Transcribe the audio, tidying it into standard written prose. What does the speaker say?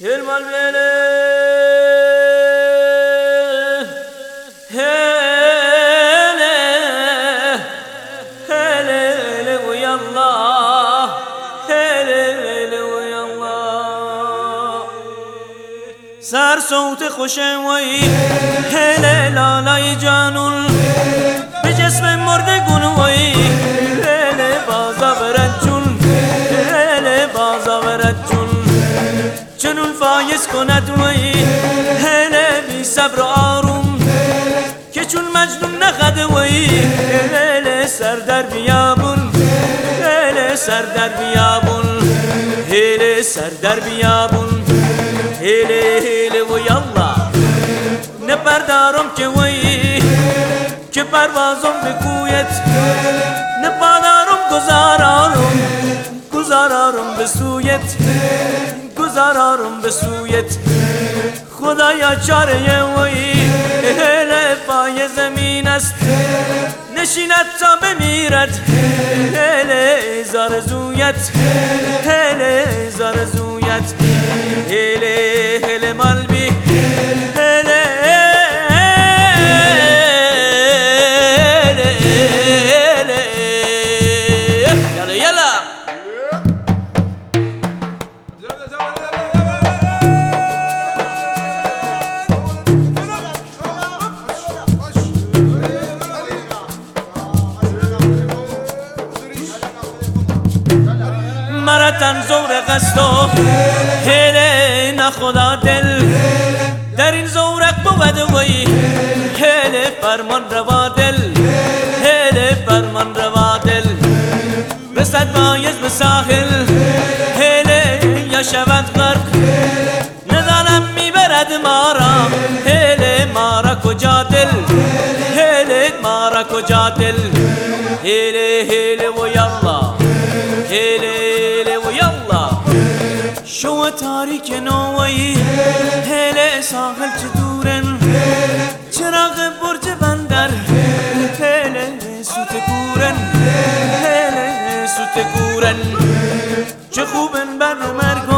المال بيله هلا هلا ويا الله هلا ويا الله سر صوت خوشوی هلا لالای جانون به جسم مردگون وی هلا بازا برد جون هلا بازا برد جون جنون فایز کند وی هلا بی صبر آروم که چون مجنون نخد وی هلا سر در بیابون هلا سر در بیابون هلا سر در بیابون هلا هلا و یالله نپردارم که وی که پروازم بگوید نپادارم گذارارم به سویت گذارارم به سویت خدایا چاره وی هله پای زمین است نشیند تا بمیرد هله زارزویت هله زارزویت هله هله مالبی هله یلا یلا مرتن زورق است و هله نخدا دل در این زورق بود وی هله فرمان روا دل هله فرمان روا دل رسد بایز به ساحل هله یا شود غرق ندانم میبرد مارا هله مارا کجا دل هله مارا کجا دل هله هله و یالله هله و یالله شو تاریک نوی هله ساحل چه دورن چراغ برج بندر هله سوت گورن هله سوت گورن چه خوبن بر مرگ